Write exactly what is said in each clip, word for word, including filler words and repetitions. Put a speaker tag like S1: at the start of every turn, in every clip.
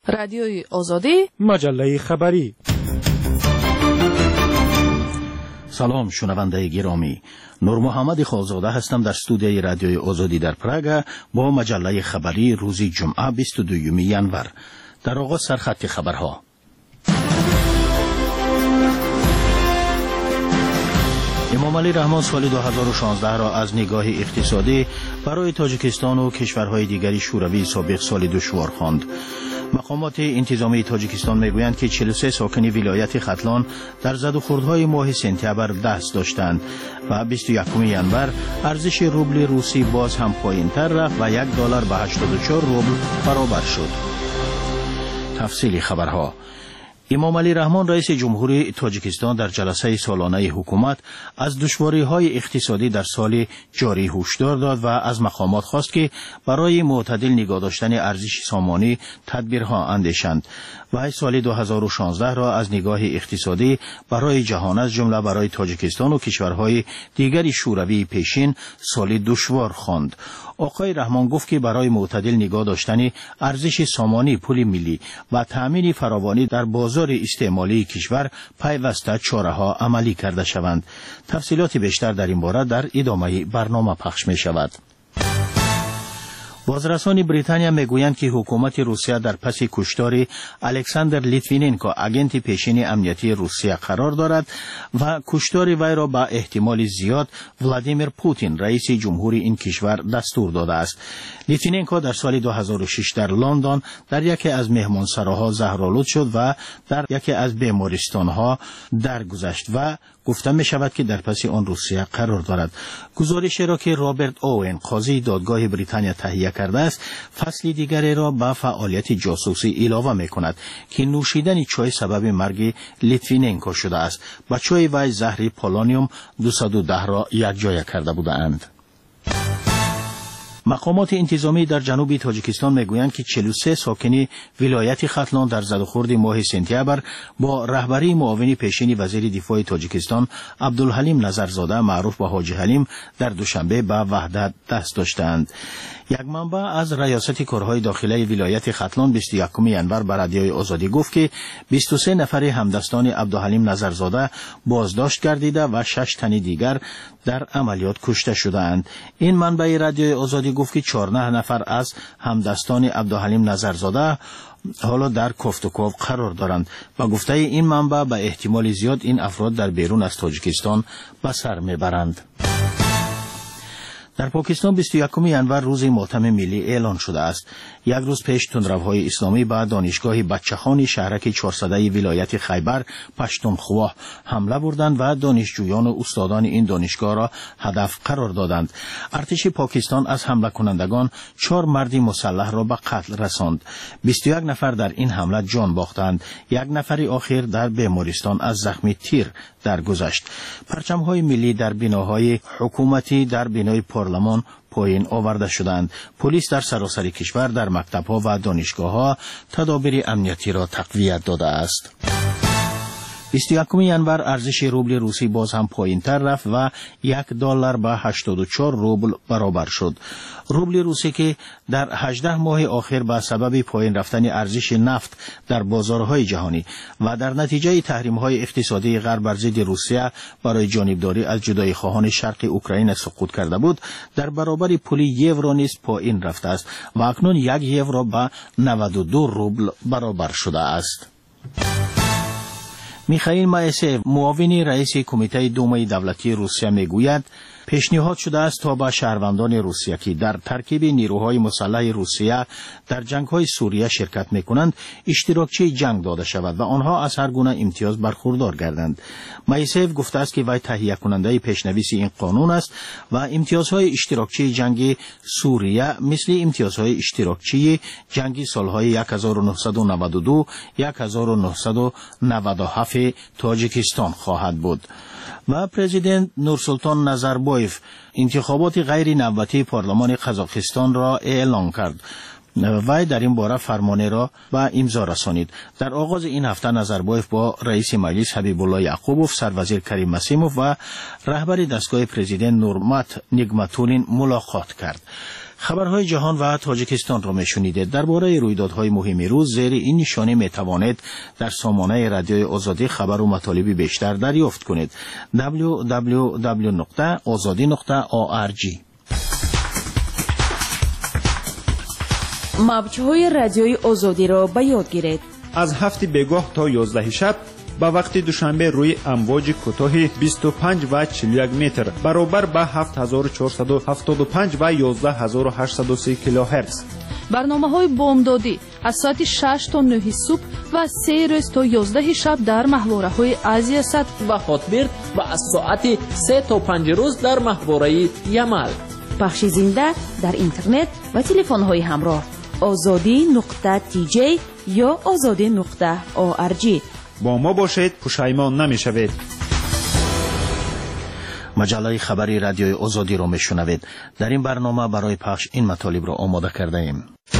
S1: رادیوی آزادی،
S2: مجله خبری.
S3: سلام شنونده گرامی، نور محمد خالزاده هستم در استودیوی رادیوی آزادی در پراگ با مجله خبری روز جمعه بیست و دوم ژانویه. در آغاز سرخط خبرها. امام علی رحمان سال دو هزار و شانزده را از نگاه اقتصادی برای تاجیکستان و کشورهای دیگری شوروی سابق سال دشوار خواند. مقامات انتظامی تاجیکستان میگویند که چهل و سه ساکن ولایت ختلان در زد و خوردهای ماه سپتامبر دست داشتند و بیست و یکم ژانویه ارزش روبل روسی باز هم پایین‌تر رفت و یک دلار به هشتاد و چهار روبل برابر شد. تفصیل خبرها. امام علی رحمان رئیس جمهوری تاجیکستان در جلسه سالانه حکومت از دشواری‌های اقتصادی در سال جاری هشدار داد و از مقامات خواست که برای معتدل نگاه داشتن ارزش سامانی تدبیرها اندیشند. و سال دو هزار و شانزده را از نگاه اقتصادی برای جهان از جمله برای تاجیکستان و کشورهای دیگری شوروی پیشین سال دشوار خواند. آقای رحمان گفت که برای معتدل نگاه داشتن ارزش سامانی پول ملی و تأمین فراوانی در بازار استعمالی کشور پیوسته چاره‌ها عملی کرده شوند. تفصیلات بیشتر در این باره در ادامه برنامه پخش می شود. بازرسان بریتانیا میگویند که حکومت روسیه در پس کشتار الکساندر لیتویننکو اگنت پیشین امنیتی روسیه قرار دارد و کشتار وی را به احتمال زیاد ولادیمیر پوتین رئیس جمهوری این کشور دستور داده است. لیتویننکو در سال دو هزار و شش در لندن در یکی از مهمانسراها زهرآلود شد و در یکی از بیمارستانها درگذشت و گفته می شود که در پس آن روسیه قرار دارد. گزارشی را که رابرت اوین قاضی دادگاه بریتانیا تهیه کرده است فصل دیگری را به فعالیت جاسوسی علاوه می کند که نوشیدن چای سبب مرگ لیتویننکو شده است. با چای وی زهر پولونیوم دویست و ده را یکجا کرده بودند. مقامات انتظامی در جنوب تاجیکستان میگویند که چهل و سه ساکن ولایت ختلان در زد و خورد ماه سپتامبر با رهبری معاون پیشین وزیر دفاع تاجیکستان عبدالحلیم نظرزاده معروف به حاجی حلیم در دوشنبه به وحدت دست داشتند. یک منبع از ریاست کارهای داخلی ولایت ختلان بیست و یکم ژانویه به رادیوی آزادی گفت که بیست و سه نفر همدستان عبدالحلیم نظرزاده بازداشت گردیده و شش تن دیگر در عملیات کشته شدند. این منبع رادیوی آزادی گفت که چهارده نفر از همدستان عبدالحلیم نظرزاده حالا در کفت و کاف قرار دارند و گفته این منبع به احتمال زیاد این افراد در بیرون از تاجیکستان به سر میبرند. در پاکستان بیست و یکم ژانویه روز ماتم ملی اعلان شده است. یک روز پیش تندروهای اسلامی به دانشگاه بچه‌خوان شهرک چهارصده ولایت خیبر پشتونخوا حمله بردند و دانشجویان و استادان این دانشگاه را هدف قرار دادند. ارتش پاکستان از حمله کنندگان چهار مرد مسلح را به قتل رساند. بیست و یک نفر در این حمله جان باختند. یک نفر آخر در بیمارستان از زخم تیر درگذشت. پرچم‌های ملی در بناهای حکومتی در بنای پارلمان پایین آورده شدند. پلیس در سراسر کشور در مکتب‌ها و دانشگاه‌ها تدابیر امنیتی را تقویت داده است. بیست و یکم ژانویه ارزش روبل روسی باز هم پایین‌تر رفت و یک دلار به هشتاد و چهار روبل برابر شد. روبل روسی که در هجده ماه آخر به سبب پایین رفتن ارزش نفت در بازارهای جهانی و در نتیجه تحریم‌های اقتصادی غرب بر ضد روسیه برای جانبداری از جدایی خواهان شرق اوکراین سقوط کرده بود، در برابر پول یورو نیز پایین رفته است و اکنون یک یورو به نود و دو روبل برابر شده است. میخائیل مایسیو معاون رئیس کمیته دومای دولتی روسیه میگوید پیشنهاد شده است تا به شهروندان روسیه که در ترکیب نیروهای مسلح روسیه در جنگ‌های سوریه شرکت می‌کنند اشتراکچی جنگ داده شود و آنها از هر گونه امتیاز برخوردار گردند. مایسیو گفته است که وی تهیه کننده پیشنویس این قانون است و امتیازهای اشتراکچی جنگ سوریه مثل امتیازهای اشتراکچی جنگ سالهای هزار و نهصد و نود و دو هزار و نهصد و نود و هفت تاجیکستان خواهد بود. و پرزیدنت نورسولطان نظربایف انتخابات غیر نوبتی پارلمان قزاقستان را اعلان کرد. وی در این باره فرمانه را به امضا رسانید. در آغاز این هفته نظربایف با رئیس مجلس حبیب الله یعقوبوف، سروزیر کریم مسیموف و رهبر دستگاه پرزیدنت نورمات نیگماتولین ملاقات کرد. خبرهای جهان و تاجیکستان را میشنیده. درباره رویدادهای مهم روز زیر این نشانه میتوانید در سامانه رادیوی آزادی خبر و مطالب بیشتر دریافت کنید. دبلیو دبلیو دبلیو نقطه آزادی نقطه او آر جی.
S1: موجهای رادیوی آزادی را به یاد گیرید.
S2: از هفت بگاه تا یازده شب با وقت دوشنبه روی امواج کوتاه بیست و پنج و چهل و یک متر برابر به هفت هزار و چهارصد و هفتاد و پنج و یازده هزار و هشتصد و سی کیلوهرتز.
S4: برنامه‌های بامدادی از ساعت شش تا نه صبح و سه روز تا یازده شب در محوره‌های آسیا صد
S5: و خاطبرد و از ساعت سه تا پنج روز در محوره یمل.
S1: پخش زنده در اینترنت و تلفن‌های همراه آزادی نقطه تی جی یا آزادی نقطه او آر جی.
S2: با ما باشید، پشیمان نمی‌شوید.
S3: مجله خبری رادیوی آزادی را میشنوید. در این برنامه برای پخش این مطالب را آماده کرده ایم.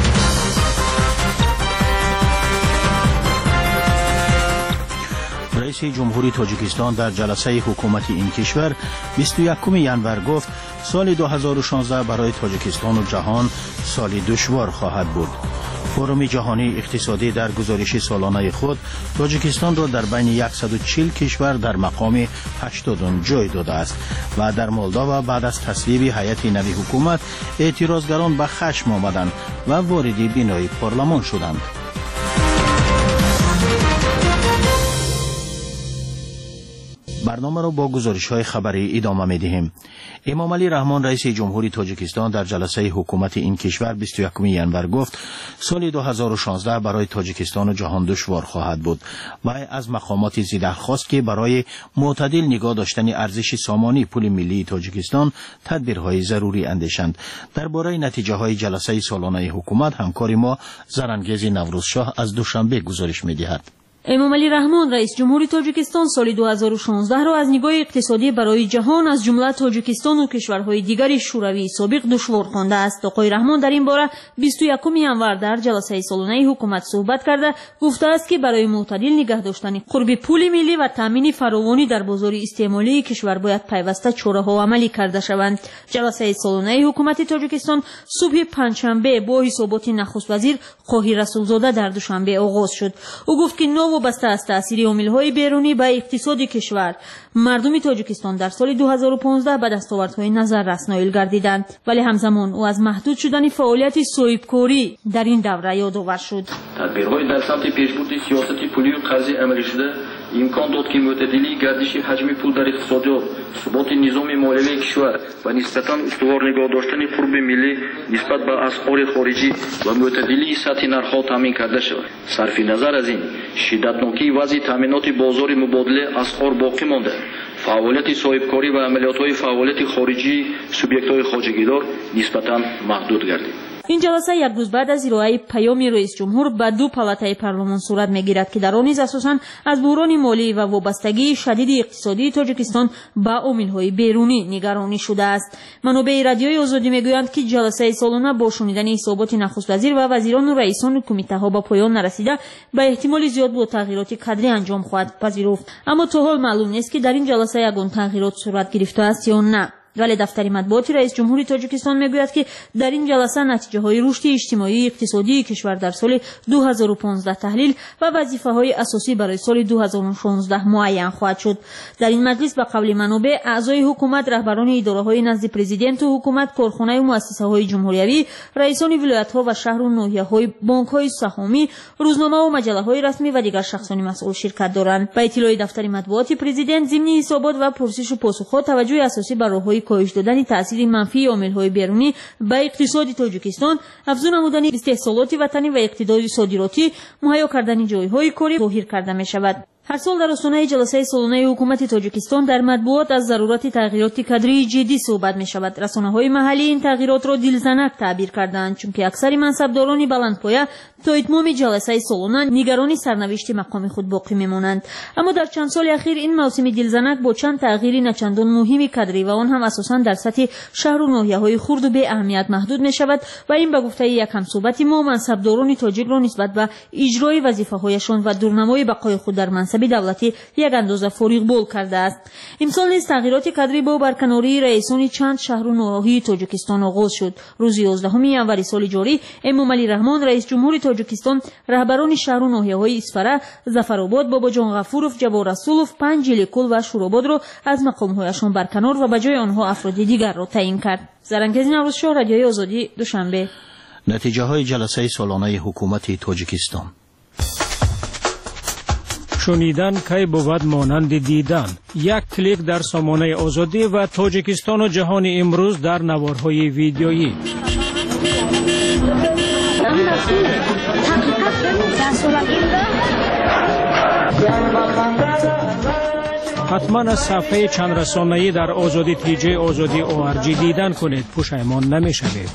S3: رئیس جمهوری تاجیکستان در جلسه حکومتی این کشور بیست و یکم ژانویه گفت سال دو هزار و شانزده برای تاجیکستان و جهان سالی دشوار خواهد بود. فروم جهانی اقتصادی در گزارش سالانه خود تاجیکستان را در بین صد و چهل کشور در مقام هشتادم جای داده است و در مولداوا بعد از تصویب هیئت نوی حکومت اعتراضگران به خشم آمدند و وارد بینای پارلمان شدند. برنامه را با گزارش‌های خبری ادامه می‌دهیم. امام علی رحمان رئیس جمهوری تاجیکستان در جلسه حکومت این کشور بیست و یکم ژانویه گفت سال دو هزار و شانزده برای تاجیکستان و جهان دشوار خواهد بود و از مقامات زیاده خواست که برای معتدل نگاه داشتن ارزش سامانی پول ملی تاجیکستان تدبیرهای ضروری اندیشند. درباره نتیجه‌های جلسه سالانه حکومت همکار ما زرانگیز نوروزشاه از دوشنبه گزارش می‌دهد.
S6: امام علی رحمان رئیس جمهوری تاجیکستان سال دو هزار و شانزده را از نگاه اقتصادی برای جهان از جمله تاجیکستان و کشورهای دیگر شوروی سابق دشوار خوانده است. آقای رحمان در این باره بیست و یکم ژانویه در جلسه سالانه حکومت صحبت کرده گفته است که برای معتدل نگه داشتن قرب پول ملی و تامین فراوانی در بازار استعمالی کشور باید پیوسته چاره‌ها عملی کرده شوند. جلسه سالانه حکومت تاجیکستان صبح پنجشنبه با حسابات نخست وزیر قاهی رسولزاده در دوشنبه آغاز شد. او گفت که نو وابسته است تأثیر عامل‌های بیرونی به اقتصاد کشور. مردم تاجیکستان در سال دو هزار و پانزده به دستاوردهای نظررس نائل گردیدند، ولی همزمان او از محدود شدن فعالیت صاحبکاری در این دوره یادآور شد.
S7: تدبیرهای در سمت پیشبرد سیاست پولی و قرضی عملی شده امکان داد که معتدلی گردش حجم پول در اقتصادیات، ثبات نظام مالیاتی کشور و نسبتاً استوار نگاه داشتن قرب ملی نسبت به اسعار خارجی و معتدلی سطح نرخ‌ها تامین کرده شود. صرف نظر از این شدتناکی وضع تامینات بازار مبادله اسعار باقی مانده. فعالیت صاحبکاری و عملیات‌های فعالیت خارجی سوبیکت‌های خواجگیدار نسبتاً محدود گردید.
S6: این جلسه یک روز بعد از ارائه پیام رئیس جمهور به دو پالاتای پارلمان صورت میگیرد که در آن نیز اساساً از بحران مالی و وابستگی شدید اقتصادی تاجیکستان به عامل‌های بیرونی نگرانی شده است. منابع رادیوی آزادی میگویند که جلسه سالانه با شنیدن حسابات نخست وزیر و وزیران و رئیسان کمیته‌ها به پایان نرسیده به احتمال زیاد با تغییرات کادری انجام خواهد پذیرفت، اما تا حال معلوم نیست که در این جلسه یگان تغییرات صورت گرفته است یا نه. ولی دفتر مطبوعات رئیس جمهوری تاجیکستان میگوید که در این جلسه نتیجه های رشد اجتماعی اقتصادی کشور در سال دو هزار و پانزده تحلیل و وظیفه های اساسی برای سال دو هزار و شانزده معین خواهد شد. در این مجلس به قول منابع اعضای حکومت، رهبران اداره های نزد پرزیدنت و حکومت، کارخانه و مؤسسه های جمهوری، رئیسان ولایت ها و شهر و ناحیه های بانک های سهامی، روزنامه و مجله های رسمی و دیگر شخصان مسئول شرکت دارند. به اطلاع دفتر مطبوعات پرزیدنت ضمن حسابات و پرسش و پاسخ توجه اساسی بر راههای کاهش دادن تاثیر منفی عامل‌های بیرونی به اقتصاد تاجیکستان، افزون نمودن استحصالات وطنی و اقتدار صادراتی، مهیا کردن جایهای کاری ظاهر کرده می‌شود. هر سال در آستانه جلسه سالانه حکومت تاجیکستان در مطبوعات از ضرورت تغییرات کادری جدی صحبت می شود. رسانه‌های محلی این تغییرات را دلزنک تعبیر کردند، چون که اکثر منصبداران بلندپایه تا اتمام جلسه سالانه نگران سرنوشت مقام خود باقی میمانند. اما در چند سال اخیر این موسم دلزنک با چند تغییر نچندان مهم کادری و آن هم اساساً در سطح شهر و ناحیه‌های خرد و بی اهمیت محدود می شود و این به گفته یک همصحبت ما منصبداران تاجیک را نسبت به اجرای وظیفه‌هایشان و دورنمای بقای خود در منصب دولتی یک اندازه فریغ بال کرده است. امسال نیز تغییرات کادری با برکناری رئیسان چند شهر و نواحی تاجیکستان آغاز شد. روز یازدهم ینوری سال جاری امامعلی رحمان رئیس جمهور تاجیکستان رهبران شهر و ناحیه‌های اسفره، ظفرآباد، باباجان غفورов، جواد رسولov، پنجلیکل و شورآباد را از مقام‌هایشان برکنار و به جای آنها افراد دیگر را تعیین کرد. زرنگزی نوروزشاه، رادیوی آزادی، دوشنبه.
S3: نتیجه های جلسه سالانه حکومت تاجیکستان.
S8: شنیدن کی بود مانند دیدن. یک کلیک در سامانه آزادی و تاجیکستان و جهان امروز در نوارهای ویدیویی. حتما از صفحه چند رسانه‌ای در آزادی تیجی آزادی او آر جی دیدن کنید، پشیمان نمی‌شوید.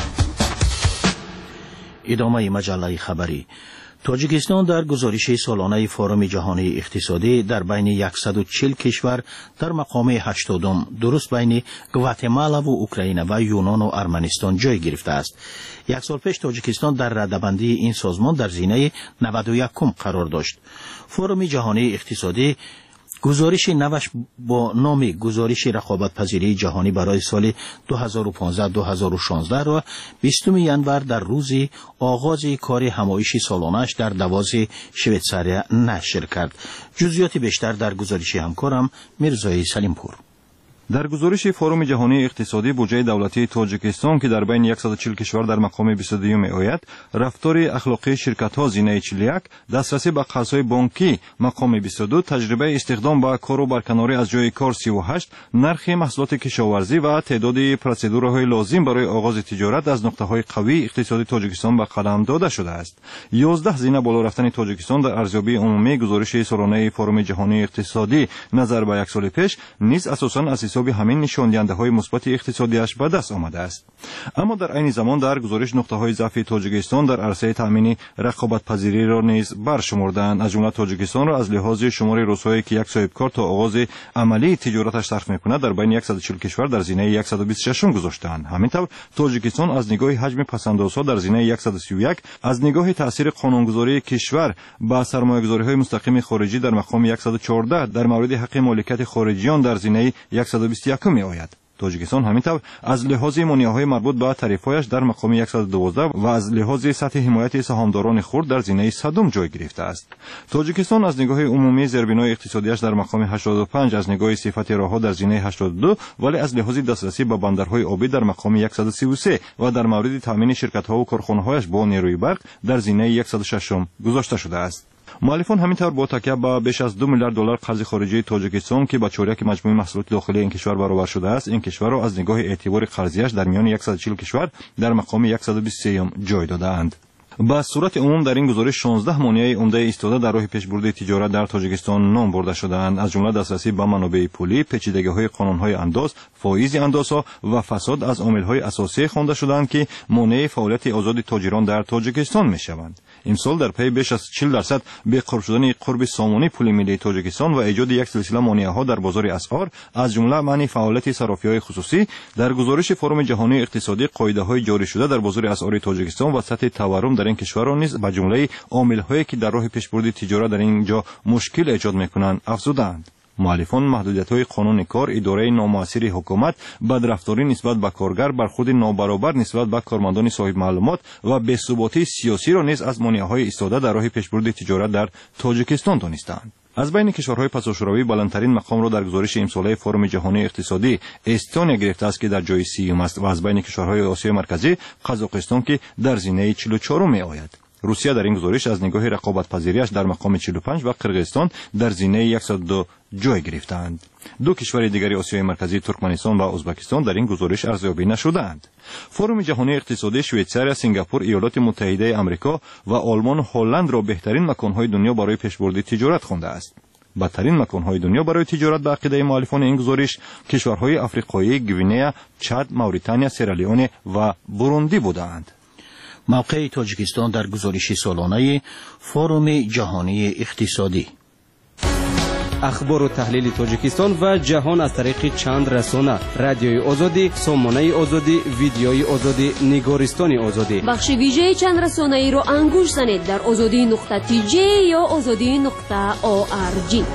S3: ادامه مجله خبری. تاجیکستان در گزارش سالانه فورم جهانی اقتصادی در بین صد و چهل کشور در مقام هشتادم درست بین گواتمالا و اوکراین و یونان و ارمنستان جای گرفته است. یک سال پیش تاجیکستان در رده‌بندی این سازمان در زینه نود و یکم قرار داشت. فورم جهانی اقتصادی گزارش نوش با نام گزارش رقابت‌پذیری جهانی برای سال دو هزار و پانزده دو هزار و شانزده را بیستم ینور در روز آغاز کار همایش سالانش در دواز شویتساریا نشر کرد. جزئیات بیشتر در گزارش همکارم میرزای سلیمپور.
S9: در گزارش فورم جهانی اقتصادی بودجه دولتی تاجیکستان که در بین صد و چهل کشور در مقام بیست و دو می آید، رفتار اخلاقی شرکت‌ها زینه چهل و یک، دسترسی به قرض‌های بانکی مقام بیست و دو، تجربه استخدام به کار و برکناری از جای کار سی و هشت، نرخ محصولات کشاورزی و تعداد پروسیدورهای لازم برای آغاز تجارت از نقطه‌های قوی اقتصادی تاجیکستان به قدم داده شده است. یازده زینه بالا رفتن تاجیکستان در ارزیابی عمومی گزارش سالانه فورم جهانی اقتصادی نظر به یک سال پیش نیز اساساً از حساب همین نشان دهنده‌های مثبت اقتصادیش به دست آمده است. اما در عین زمان در گزارش نقطه‌های ضعف تاجیکستان در عرصه تامین رقابت‌پذیری را نیز برشمردند. از جمله تاجیکستان را از لحاظ شمار روزهایی که یک صاحبکار تا آغاز عملی تجارتش صرف می‌کند در بین صد و چهل کشور در زینه صد و بیست و شش گذاشتند. همینطور تاجیکستان از نگاه حجم پس‌اندازها در زینه صد و سی و یک، از نگاه تاثیر قانونگذاری کشور با سرمایه‌گذاری‌های مستقیم خارجی در مقام صد و چهارده، در مورد حق مالکیت خارجیان در زینه صد و بیست و یک می آید. تاجیکستان همینطور از لحاظ مانی‌های مربوط به تعرفه‌اش در مقام صد و دوازده و از لحاظ سطح حمایت سهامداران خرد در زینه صدم جای گرفته است. تاجیکستان از نگاه عمومی زیربنای اقتصادیش در مقام هشتاد و پنج، از نگاه صفت راه‌ها در زینه هشتاد و دو، ولی از لحاظ دسترسی به بندرهای آبی در مقام صد و سی و سه و در مورد تامین شرکت‌ها و کارخانه‌هایش با نیروی برق در زینه صد و شش گذاشته شده است. مؤلفان همینطور با تکیه به بیش از دو میلیارد دلار قرض خارجی تاجیکستان که با چهارک مجموع محصولات داخلی این کشور برابر شده است، این کشور را از نگاه اعتبار قرضیش در میان صد و چهل کشور در مقام صد و بیست و سه جای داده‌اند. با صورت عموم در این گزارش شانزده مانع عمده ایستاده در راه پیشبرد تجارت در تاجیکستان نام برده شده‌اند، از جمله دسترسی به منابع پولی، پیچیدگی‌های قانون‌های انداز، فایز اندازها و فساد از عامل‌های اساسی خوانده شده‌اند که مانع فعالیت آزاد تاجران در تاجیکستان می‌شوند. امسال در پی بیش از چهل درصد بی‌قرار شدن قرب سامانی پول ملی تاجیکستان و ایجاد یک سلسله مانع‌ها در بازار اسعار، از جمله منع فعالیت صرافی‌های خصوصی، در گزارش فورم جهانی اقتصادی قاعده‌های جاری شده در بازار اسعار تاجیکستان و سطح تورم در این کشور را نیز به جمله عامل‌هایی که در راه پیشبرد تجارت در اینجا مشکل ایجاد می‌کنند افزودند. مؤلفان محدودیت‌های قانون کار، اداره نامؤثر حکومت، بدرفتاری نسبت به کارگر، برخورد نابرابر نسبت به کارمندان صاحب معلومات و بی‌ثباتی سیاسی را نیز از مانع‌های ایستاده در راه پیشبرد تجارت در تاجیکستان دانستند. از بین کشورهای پساشوروی بلندترین مقام را در گزارش امساله فورم جهانی اقتصادی استونیا گرفته است که در جای سیوم است و از بین کشورهای آسیای مرکزی قزاقستان که در زینه چهل و چهار می آید. روسیه در این گزارش از نگاه رقابت‌پذیریش در مقام چهل و پنج و قرقیزستان در زینه صد و دو جای گرفتند. دو کشور دیگری آسیای مرکزی ترکمنستان و ازبکستان در این گزارش ارزیابی نشده‌اند. فورم جهانی اقتصادی شویتساریا، سنگاپور، ایالات متحده آمریکا و آلمان و هلند را بهترین مکان‌های دنیا برای پیشبرد تجارت خوانده است. بدترین مکان‌های دنیا برای تجارت به عقیده مؤلفان این گزارش کشورهای آفریقایی، گوینه، چاد، موریتانیا، سیرالیون و بوروندی بودند.
S3: موقع تاجیکستان در گزارش سالانه فروم جهانی اقتصادی.
S10: اخبار و تحلیل تاجیکستان و جهان از طریق چند رسانه: رادیوی آزادی، سامانه آزادی، ویدیوی آزادی، نگارستان آزادی.
S11: بخش ویژه چند رسانه ای را انگوش زنید در آزادی نقطه تی جی یا آزادی نقطه او آر جی.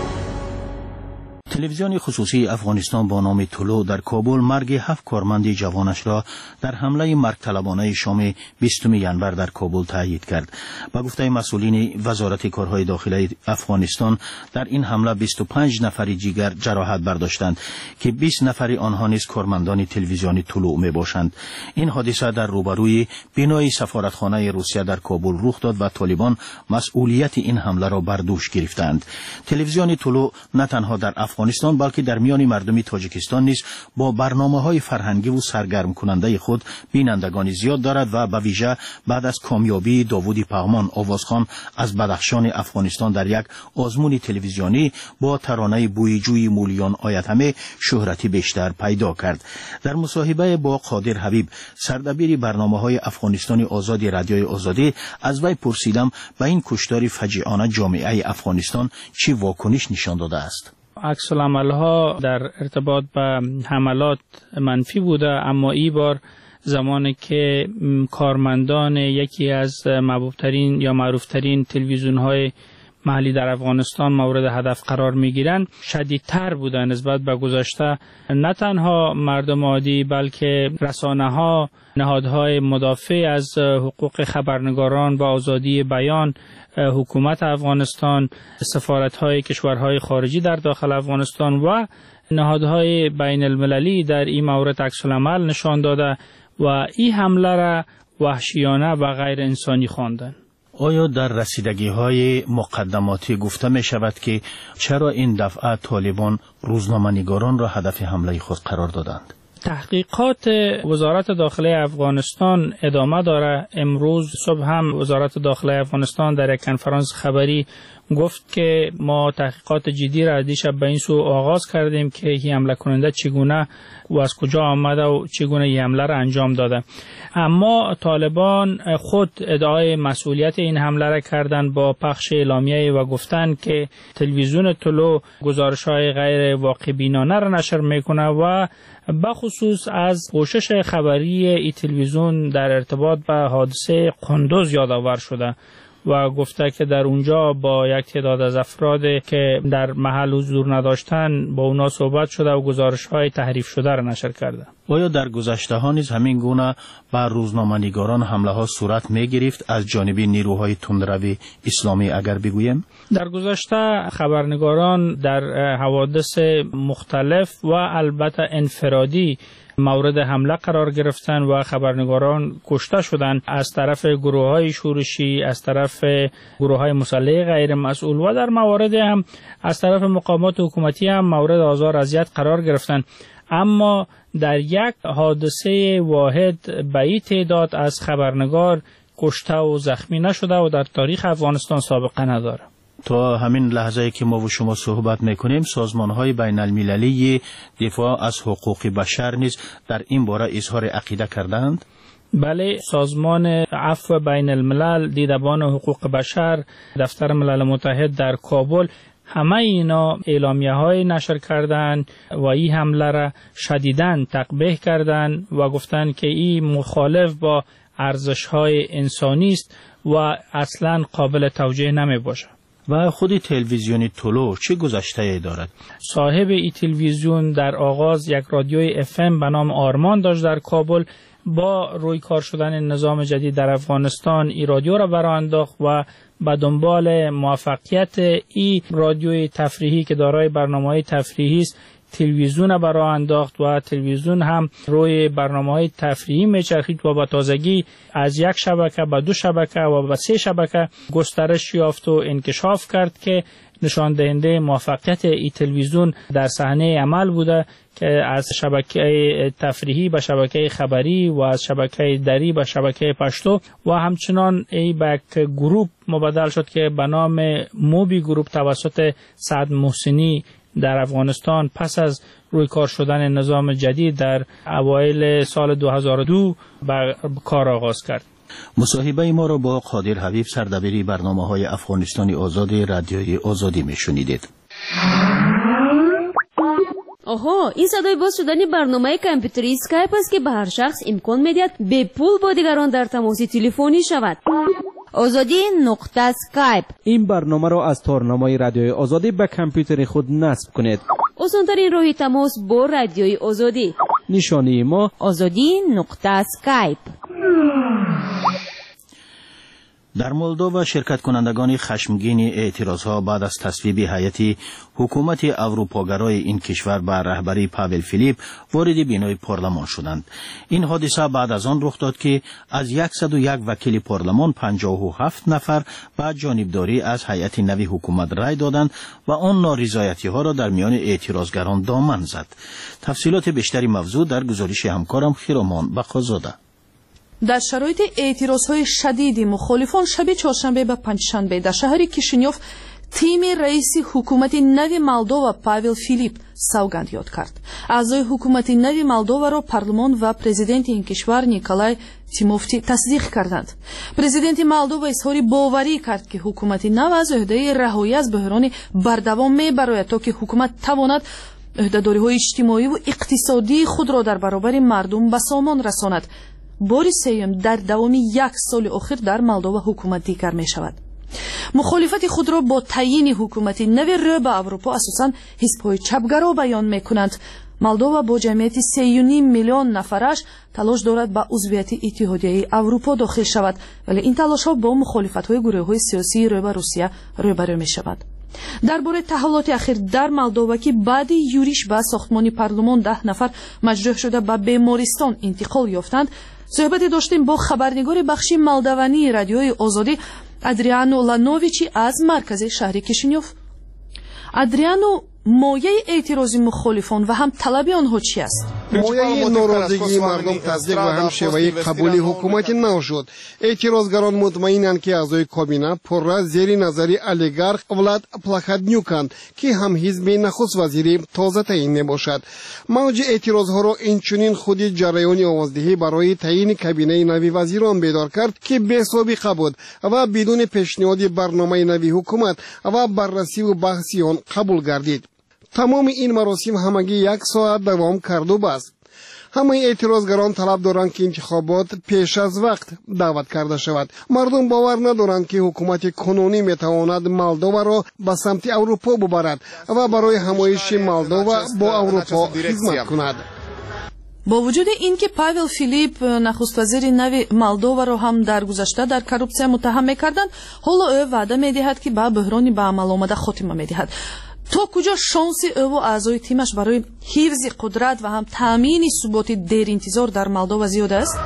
S3: تلویزیون خصوصی افغانستان با نام طلوع در کابل مرگ هفت کارمند جوانش را در حمله مرگ طلبانه شام بیستم ژانویه در کابل تایید کرد. با گفته مسئولین وزارت کارهای داخلی افغانستان، در این حمله بیست و پنج نفر دیگر جراحت برداشتند که بیست نفر آنها نیز کارمندان تلویزیون طلوع می باشند. این حادثه در روبروی بنای سفارتخانه روسیه در کابل رخ داد و طالبان مسئولیت این حمله را بر دوش گرفتند. تلویزیون طلوع نه تنها در افغانستان بلکه در میان مردم تاجیکستان نیز با برنامه‌های فرهنگی و سرگرم کننده خود بینندگانی زیاد دارد و به ویژه بعد از کامیابی داوود پغمان آوازخوان از بدخشان افغانستان در یک آزمون تلویزیونی با ترانه بوی جوی مولیان آیت همه شهرتی بیشتر پیدا کرد. در مصاحبه با قادر حبیب، سردبیر برنامه‌های افغانستان آزادی رادیوی آزادی، از وی پرسیدم به این کشتار فجیعانه جامعه افغانستان چی واکنش نشان داده است.
S12: عکس العمل‌ها در ارتباط با حملات منفی بوده، اما این بار زمانی که کارمندان یکی از محبوبترین یا معروفترین تلویزیون‌های محلی در افغانستان مورد هدف قرار می‌گیرند شدیدتر بوده نسبت به گذشته. نه تنها مردم عادی بلکه رسانه‌ها، نهادهای مدافع از حقوق خبرنگاران و آزادی بیان، حکومت افغانستان، سفارت‌های کشورهای خارجی در داخل افغانستان و نهادهای بین المللی در این مورد عکس العمل نشان داده و این حمله را وحشیانه و غیر انسانی خواندند.
S3: آیا در رسیدگی‌های مقدماتی گفته می شود که چرا این دفعه طالبان روزنامه‌نگاران را هدف حمله خود قرار دادند؟
S12: تحقیقات وزارت داخلی افغانستان ادامه داره. امروز صبح هم وزارت داخلی افغانستان در یک کنفرانس خبری گفت که ما تحقیقات جدی را دیشب به این سو آغاز کردیم که این حمله کننده چگونه و از کجا آمده و چگونه این حمله را انجام داده. اما طالبان خود ادعای مسئولیت این حمله را کردند با پخش اعلامیه و گفتند که تلویزیون طلوع گزارش‌های غیر واقع بینانه را نشر میکنه و بخصوص از پوشش خبری ای تلویزیون در ارتباط به حادثه قندوز یادآور شده و گفته که در اونجا با یک تعداد از افراد که در محل حضور نداشتن با اونا صحبت شده و گزارش‌های تحریف شده را نشر کرده.
S3: آیا در گذشته ها نیز همین گونه بر روزنامه‌نگاران حمله ها صورت می گرفت از جانب نیروهای تندروی اسلامی اگر بگویم؟
S12: در گذشته خبرنگاران در حوادث مختلف و البته انفرادی مورد حمله قرار گرفتن و خبرنگاران کشته شدند از طرف گروه‌های شورشی، از طرف گروه‌های مسلح غیر مسئول و در موارد هم از طرف مقامات حکومتی هم مورد آزار اذیت قرار گرفتند. اما در یک حادثه واحد به این تعداد از خبرنگار کشته و زخمی نشده و در تاریخ افغانستان سابقه نداره.
S3: تا همین لحظه که ما و شما صحبت میکنیم سازمان‌های بین المللی دفاع از حقوق بشر نیز در این باره اظهار عقیده کردند؟
S12: بله، سازمان عفو بین الملل، دیدبان حقوق بشر، دفتر ملل متحد در کابل، همه اینا اعلامیه های نشر کردند و این حمله را شدیداً تقبیح کردند و گفتند که این مخالف با ارزش های انسانی است و اصلاً قابل توجیه نمی باشد.
S3: و خود تلویزیون طلوع چه گذشته دارد؟
S12: صاحب این تلویزیون در آغاز یک رادیوی اف ام به نام آرمان داشت در کابل. با روی کار شدن نظام جدید در افغانستان این رادیو را برآ انداخت و به دنبال موفقیت این رادیوی تفریحی که دارای برنامه‌های تفریحی است تلویزیون برآ انداخت و تلویزیون هم روی برنامه‌های تفریحی میچرخید و با تازگی از یک شبکه به دو شبکه و به سه شبکه گسترش یافت و انکشاف کرد که نشان دهنده موفقیت این تلویزیون در صحنه عمل بوده که از شبکه تفریحی به شبکه خبری و از شبکه دری به شبکه پشتو و همچنان ای به یک گروه مبدل شد که به نام موبی گروپ توسط سعد محسنی در افغانستان پس از روی کار شدن نظام جدید در اوایل سال دو هزار و دو به کار آغاز کرد.
S3: مصاحبه ما را با قادر حبیب سردبیر برنامه‌های افغانستانی آزاد رادیوی آزادی میشنیدید.
S11: آها، این صدای باز شدن برنامه کامپیوتری اسکایپ است که به هر شخص امکان میدهد به پول با دیگران در تماس تلفنی شود.
S1: آزادی نقطه اسکایپ.
S10: این برنامه را از تارنمای رادیوی آزادی به کامپیوتر خود نصب کنید.
S11: آسان‌ترین راه تماس با رادیوی آزادی.
S10: نشانی ما
S1: آزادی نقطه اسکایپ.
S3: در مولدووا شرکت کنندگان خشمگین اعتراضها بعد از تصویب هیئت حکومت اروپاگرای این کشور به رهبری پاول فیلیپ وارد بینای پارلمان شدند. این حادثه بعد از آن رخ داد که از صد و یک وکیل پارلمان پنجاه و هفت نفر به جانبداری از هیئت نوی حکومت رای دادند و آن نارضایتی ها را در میان اعتراضگران دامن زد. تفصیلات بیشتری موضوع در گزارش همکارم خیرامان بخازاده.
S4: در شرایط اعتراضهای شدید مخالفان شب چهارشنبه و پنجشنبه در شهر کیشینیوف تیم رئیس حکومت نوی مولدووا پاول فیلیپ سوگند یاد کرد. اعضای حکومت نوی مولدووا را پارلمان و پرزیدنت این کشور نیکولای تیموفتی تصدیق کردند. پرزیدنت مولدووا اظهار باوری کرد که حکومت نو از عهده رهایی از بحران بردوام میبراید تا که حکومت تواند عهدهداری‌های اجتماعی و اقتصادی خود را در برابر مردم به سامان رساند. بار سوم در دوام یک سال اخیر در مولدووا حکومت دیگر می شود. مخالفت خود را با تعیین حکومت نوی رو به اروپا اساساً حزب‌های چپگرا بیان می کنند. مولدووا با جمعیت سه و نیم میلیون نفرش تلاش دارد به عضویت اتحادیه اروپا داخل شود، ولی این تلاش ها با مخالفت‌های گروه‌های سیاسی رو به روسیه روبرو می شود. درباره تحولات اخیر در مولدووا که بعد یوریش به ساختمان پارلمان ده نفر مجروح شده به بیمارستان انتقال یافتند، صحبت داشتیم با خبرنگار بخش مولدوانی رادیوی آزادی ادریانو لانوویچی از مرکز شهر کیشینیوف. ادریانو، مایه اعتراض مخالفان و هم طلب آنها چی است؟
S13: مایه ناراضگی مردم تصدیق و هم شیوه قبول حکومت نو شد. اعتراضگران مطمئنند که اعضای کابینه پرره زیر نظر اولیگارخ ولاد پلاخادنیوکند که هم حزب نخست وزیری تازه تعیین نباشد. موج اعتراضها را اینچنین خود جریان آوازدهی برای تعیین کابینه نوی وزیران بیدار کرد که بی سابقه بود و بدون پیشنهاد برنامه نوی حکومت و بررسی و بحث آن قبول گردید. تمام این مراسم همگی یک ساعت دوام کرد و بس. همه اعتراضگران طلب دارند که انتخابات پیش از وقت دعوت کرده شود. مردم باور ندارند که حکومت کنونی میتواند مولدووا را به سمت اروپا ببرد و برای همایش مولدووا با اروپا خدمت کند.
S4: با وجود اینکه پاول فیلیپ نخست وزیر نوی مولدووا را هم در گذشته در کورپسیا متهم میکردند، حالا او وعده میدهد که به بحرانی به عمل آمده خاتمه میدهد. تا کجا شانسی او و اعضای تیمش برای حفظ قدرت و هم تامین ثبات دیر انتظار در مولدووا زیاد است؟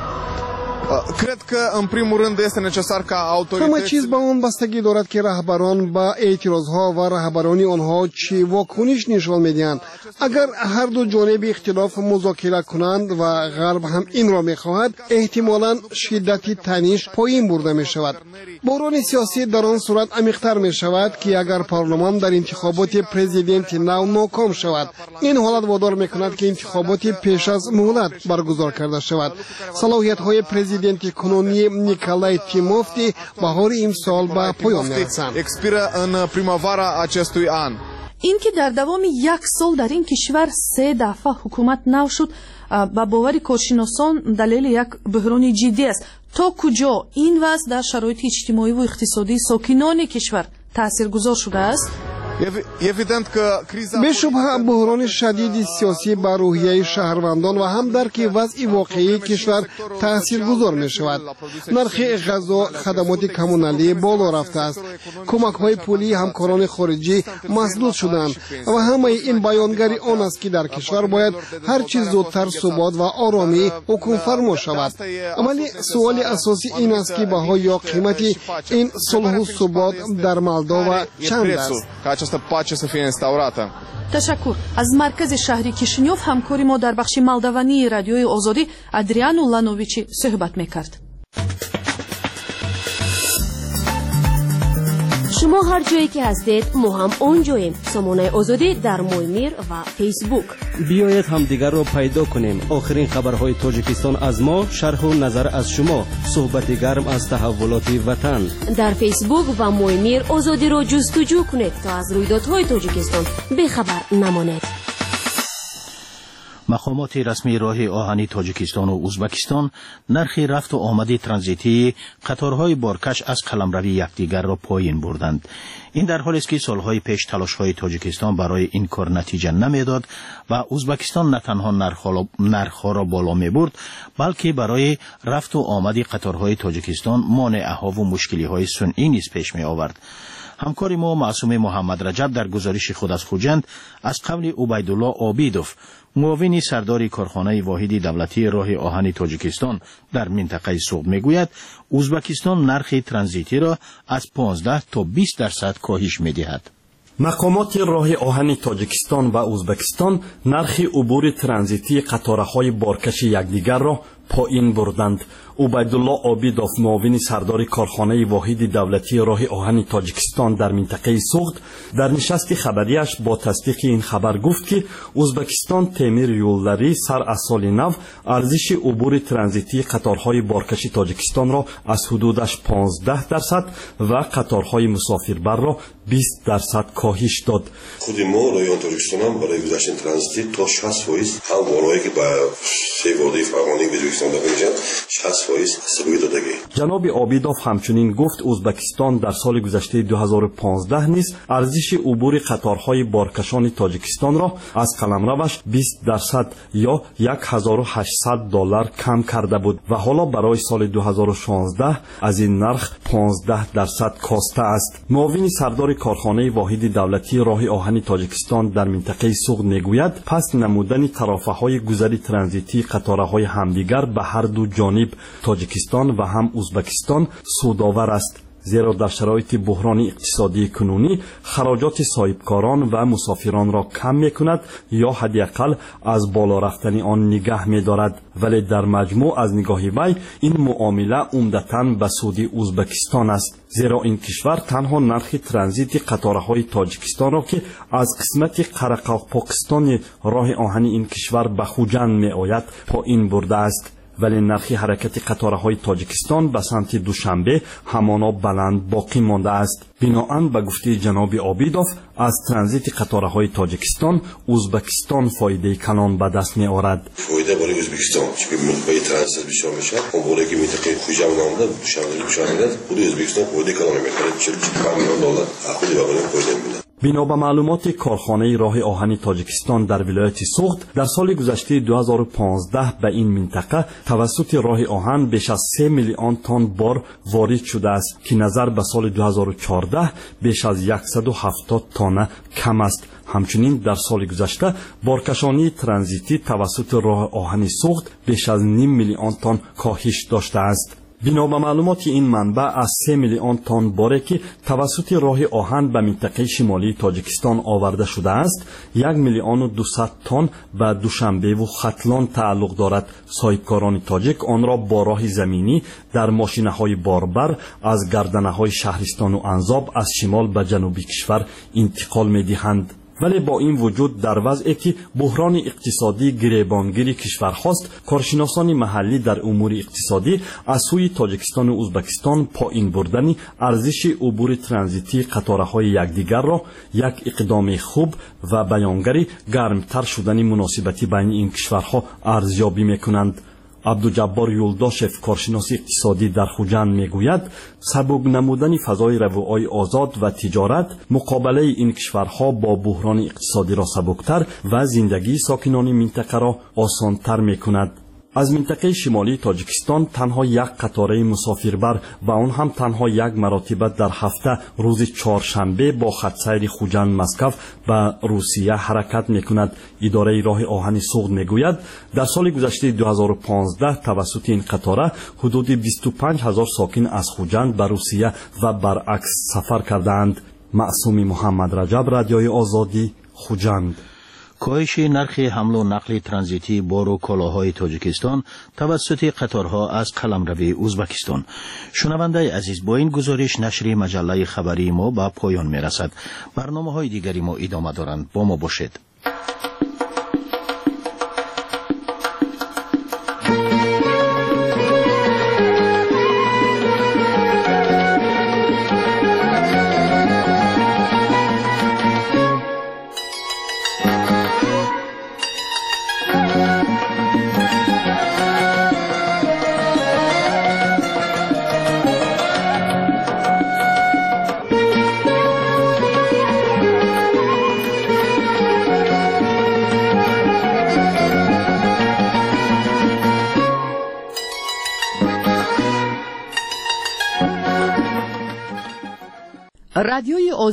S13: cred că în primul rând este necesar ca autoritățile همه چیز به آن بستگی دارد که رهبران با اعتراضها و رهبرانی آنها چه واکنش نشان میدهند. اگر هر دو جانب اختلاف مذاکره کنند و غرب هم این را میخواهد، احتمالاً شدت تنش پایین برده می شود. بحران سیاسی در آن صورت عمیق‌تر می شود که اگر پارلمان در انتخابات پرزیدنت نو ناکام شود، این حالت وادار می کند که انتخابات پیش از مهلت برگزار کرده شود. صلاحیت های پرزیدنت کنونی نیکولای تیموفتی بهار امسال به پایان میرسند.
S4: این که در دوام یک سال در این کشور سه دفعه حکومت نو شد با باور کارشناسان دلیل یک بحران جدی است. تا کجا این وضع در شرایط اجتماعی و اقتصادی ساکنان کشور تاثیرگذار شده است؟
S13: به شبه بحران شدید سیاسی بر روحیه شهروندان و هم درک وضع واقعی کشور تأثیر گذار می شود. نرخ غذا، خدمات کمونالی بالا رفته است. کمک های پولی همکاران خارجی مسدود شدند و همه این بیانگری آن است که در کشور باید هر چیز زودتر ثبات و آرامی حکم فرما شود. ولی سوال اساسی این است که بها یا قیمت این صلح و ثبات در مولدووا چند است؟
S4: pace să fie instaurată. تشکر. از مرکز شهری کیشینیوف همکاری ما در بخش مولدوانی رادیوی آزادی ادریانو لانوویچی صحبت میکرد.
S11: شما هر جایی که هستید ما هم اونجاییم. سامانه آزادی در مویمیر و فیسبوک.
S10: بیایید هم دیگر رو پیدا کنیم. آخرین خبرهای تاجیکستان از ما، شرح و نظر از شما، صحبت گرم از تحولات وطن.
S11: در فیسبوک و مویمیر آزادی رو جستجو کنید تا از رویدادهای تاجیکستان بخبر نمانید.
S3: مقامات رسمی راه آهنی تاجیکستان و ازبکستان نرخ رفت و آمد ترانزیتی قطارهای بارکش از قلمروی یکدیگر را پایین بردند. این در حالی است که سالهای پیش تلاش‌های تاجیکستان برای این کار نتیجه نمیداد و ازبکستان نه تنها نرخ‌ها را بالا می‌برد بلکه برای رفت و آمد قطارهای تاجیکستان مانع‌ها و مشکلی‌های صنعی نیز پیش می‌آورد. همکار ما معصوم محمد رجب در گزارش خود از خوجند از قول عبیدالله عابیدوف، معاون سردار کارخانه واحد دولتی راه آهن تاجیکستان در منطقه سوق میگوید ازبکستان نرخ ترانزیتی را از پانزده تا بیست درصد کاهش میدهد.
S14: مقامات راه آهن تاجیکستان و ازبکستان نرخ عبور ترانزیتی قطارهای بارکش یکدیگر را پایین بردند. عبیدالله عابیدوف، معاون سردار کارخانه واحد دولتی راه آهن تاجیکستان در منطقه سوغد، در نشست خبریش با تصدیق این خبر گفت که ازبکستان تعمیر یولداری سر از سال نو ارزش عبور ترانزیتی قطارهای بارکش تاجیکستان را از حدودش پانزده درصد و قطارهای مسافربر را بیست درصد کاهش داد.
S15: خود ما رایان تاجیکستان هم برای گذشتن ترانزیتی تا شصت فیصد هم بالایی که با سه واحد فرمانی ازبکستان داخل میشن شصت فیصد سبوی دادگی.
S14: جناب عابیدوف همچنین گفت ازبکستان در سال گذشته دو هزار و پانزده نیز ارزش عبور قطارهای بارکشان تاجیکستان را از قلمروش بیست درصد یا هزار و هشتصد دلار کم کرده بود و حالا برای سال دو هزار و شانزده از این نرخ پانزده درصد کاسته است. معاون سردار کارخانه واحد دولتی راه آهن تاجیکستان در منطقه سوغد میگوید پس نمودن طرفهای گذر ترانزیتی قطارهای همدیگر به هر دو جانب تاجیکستان و هم ازبکستان سودآور است، زیرا در شرایط بحران اقتصادی کنونی خراجات صاحبکاران و مسافران را کم میکند یا حداقل از بالا رفتن آن نگه میدارد. ولی در مجموع از نگاه وی این معامله عمدتاً به سود ازبکستان است، زیرا این کشور تنها نرخ ترانزیت قطارهای تاجیکستان را که از قسمت قرقاقستان راه آهن این کشور به خوجند میآید پایین برده است. ولی نرخ حرکت قطارهای تاجیکستان به سمت دوشنبه همانا بلند باقی مانده است. بنابراین به گفته جناب عابیدوف از ترانزیت قطارهای تاجیکستان ازبکستان فایده کلان به دست می آورد.
S15: فایده برای ازبکستان چون منطقه ترانزیت بسیار میشه، اون برای که منطقه خوجند نامده دوشنبه دوشنبه خود ازبکستان فایده کلان میکنه، چهل و پنج میلیون دلار خودی به برای فایده میده.
S14: بنا به معلومات کارخانه راه آهن تاجیکستان در ولایت سوغد در سال گذشته دو هزار و پانزده به این منطقه توسط راه آهن بیش از سه میلیون تن بار وارد شده است که نظر به سال دو هزار و چهارده بیش از صد و هفتاد تن کم است. همچنین در سال گذشته بارکشانی ترانزیتی توسط راه آهن سوغد بیش از نیم میلیون تن کاهش داشته است. بنا به معلومات این منبع از سه میلیون تن باری که توسط راه آهن به منطقه شمالی تاجیکستان آورده شده است، یک میلیون و دویست تن به دوشنبه و ختلان تعلق دارد. صاحبکاران تاجیک آن را با راه زمینی در ماشینه‌های باربر از گردنه‌های شهرستان و انزاب از شمال به جنوبی کشور انتقال می‌دهند. ولی با این وجود در وضعی که بحران اقتصادی گریبانگیر کشور هاست، کارشناسان محلی در امور اقتصادی از سوی تاجیکستان و ازبکستان پایین بردن ارزش عبور ترانزیتی قطارهای یکدیگر را یک اقدام خوب و بیانگر گرمتر شدن مناسبتی بین این کشورها ارزیابی میکنند. عبدالجبار یولداشف، کارشناس اقتصادی در خوجند میگوید سبک نمودن فضای رفوهای آزاد و تجارت مقابله این کشورها با بحران اقتصادی را سبکتر و زندگی ساکنان منطقه را آسانتر میکند. از منطقه شمالی تاجیکستان تنها یک قطاره مسافربر و آن هم تنها یک مرتبه در هفته روز چهارشنبه با خط سیر خوجند مسکو به روسیه حرکت میکند. اداره راه آهن سوغد میگوید در سال گذشته دو هزار و پانزده توسط این قطاره حدود بیست و پنج هزار ساکن از خوجند به روسیه و برعکس سفر کردند. معصوم محمد رجب، رادیوی آزادی، خوجند.
S3: کاهش نرخ حمل و نقل ترانزیتی بار و کالاهای تاجیکستان توسط قطارها از قلمرو ازبکستان. شنونده عزیز، با این گزارش نشر مجله خبری ما به پایان می رسد. برنامه های دیگری ما ادامه دارند. با ما باشید.
S4: رادیوی